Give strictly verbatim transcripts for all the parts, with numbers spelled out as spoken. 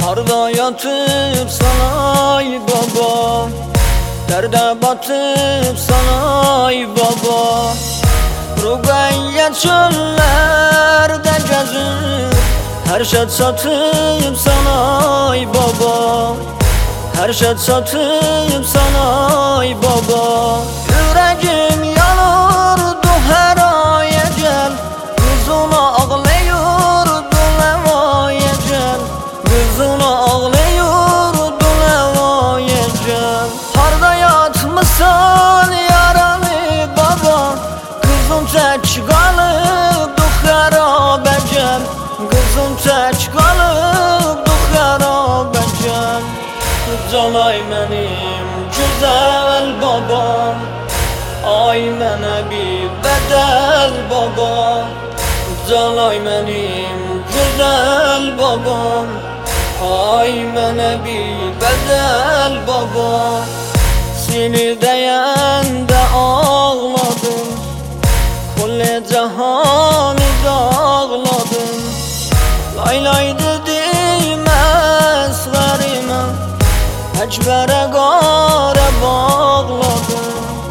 Harda yatıp sana ay baba, derde batıp sana ay baba. Rugayya çöllerde gezip her şey satıp sana ay baba, her şey satıp sana ay baba. Yüreğim yanırdı her ay ecel, yüzüne ağlıyordu levay ecel, yüzüne ağlıyordu levay ecel. Harda yatmışsan yaralı baba, kızım tek kalıbdı harap ecel, kızım tek kalıbdı harap ecel. Canay benim güzel babam, ay mənə bir bedel baba. Canay benim güzel babam, ay mənə bir bedel baba. Seni deyəndə ağladım, kulle cahanı dağladım. Lay lay dedim əsğərimə, Əkbərə qara bağladım,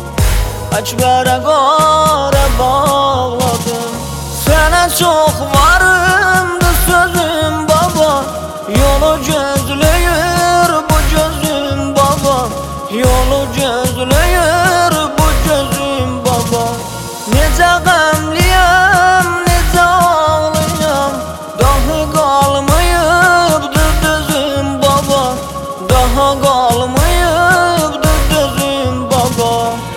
Əkbərə qara bağladım. Sənə çox varımdı sözüm baba, yolu gözləyir bu gözüm baba, yolu gözləyir bu gözüm baba. Necə qəmliyəm, necə ağlıyam, dahi qalmayıbdır dözüm baba, daha qalmayıbdır dözüm baba.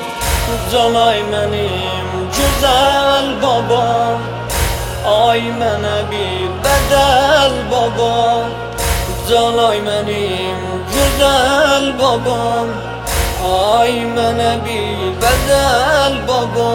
Canay benim güzel babam, ay mənə bir bedel baba. Canay benim güzel babam, ay mənə bir bedel baba.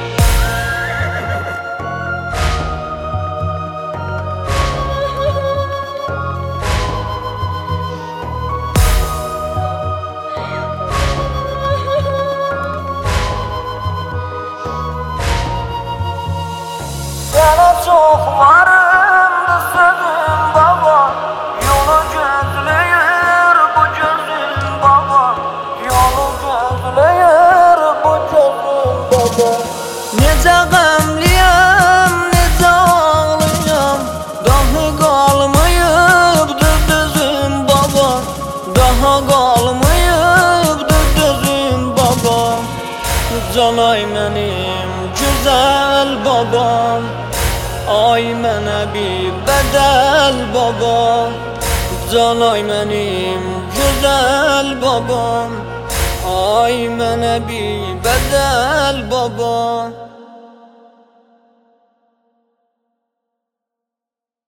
Sana çok varımdı sözüm baba, yolu gözləyir bu gözüm baba, yolu gözləyir bu gözüm baba. Necə qəmliyəm, necə ağlıyam, dahi qalmayıbdır dözüm baba, daha qalmayıbdır dözüm baba. Canay benim güzel babam, ay mənə bir bedel baba. Canay benim güzel babam, ay mənə bir bedel baba.